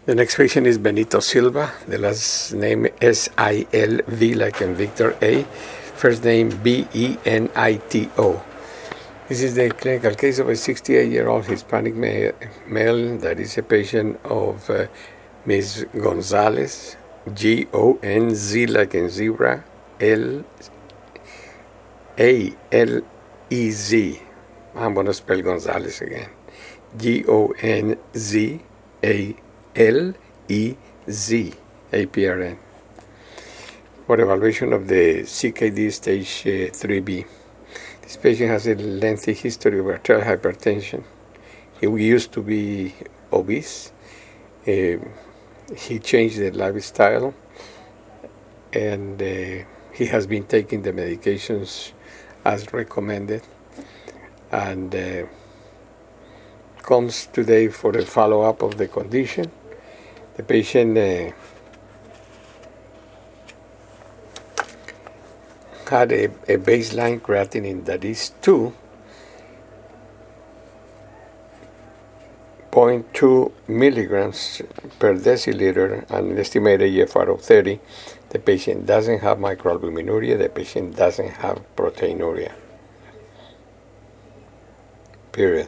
The next patient is Benito Silva. The last name S-I-L-V, like in Victor A. First name B-E-N-I-T-O. This is the clinical case of a 68-year-old Hispanic male that is a patient of Ms. Gonzalez, G-O-N-Z, like in zebra, L-A-L-E-Z. I'm going to spell Gonzalez again. G-O-N-Z-A-L-E-Z, APRN, for evaluation of the CKD stage 3B. This patient has a lengthy history of arterial hypertension. He used to be obese. He changed the lifestyle, and he has been taking the medications as recommended, and comes today for a follow-up of the condition. The patient had a baseline creatinine that is 2.2 milligrams per deciliter and an estimated EFR of 30. The patient doesn't have microalbuminuria. The patient doesn't have proteinuria. Period.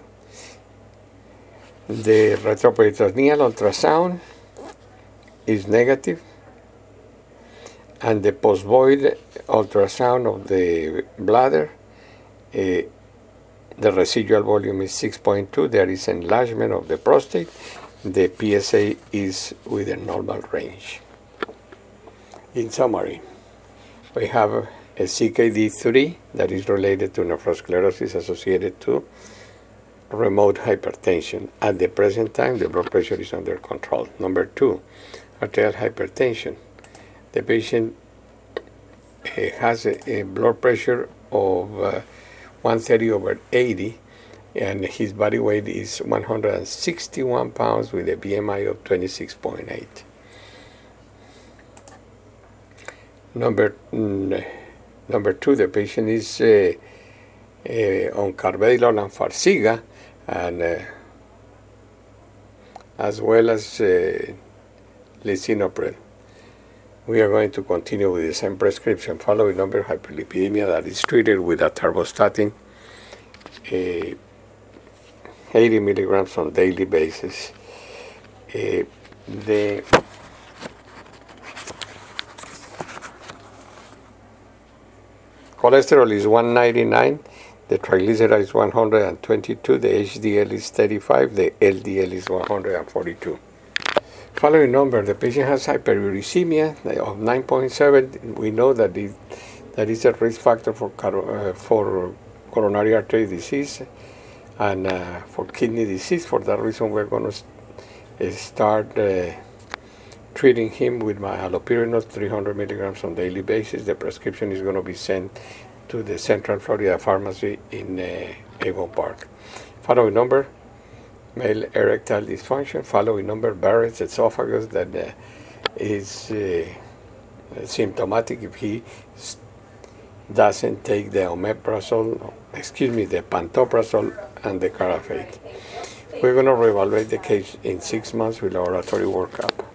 The retroperitoneal ultrasound is negative, and the post-void ultrasound of the bladder, the residual volume is 6.2. There is enlargement of the prostate. The PSA is within normal range. In summary, we have a CKD3 that is related to nephrosclerosis associated to remote hypertension. At the present time, the blood pressure is under control. Number 2, arterial hypertension. The patient has a blood pressure of 130/80, and his body weight is 161 pounds with a BMI of 26.8. Number 2, the patient is on carvedilol and Farxiga, and as well as lisinopril. We are going to continue with the same prescription. Following number, hyperlipidemia that is treated with atorvastatin, 80 milligrams on a daily basis. The cholesterol is 199, the triglyceride is 122, the HDL is 35, the LDL is 142. Following number, the patient has hyperuricemia of 9.7. We know that that is a risk factor for coronary artery disease and for kidney disease. For that reason, we're going to start treating him with my allopurinol, 300 milligrams on a daily basis. The prescription is going to be sent to the Central Florida Pharmacy in Avon Park. Following number, male erectile dysfunction. Following number, Barrett's esophagus that is symptomatic if he doesn't take the the pantoprazole and the Carafate. We're going to reevaluate the case in 6 months with laboratory workup.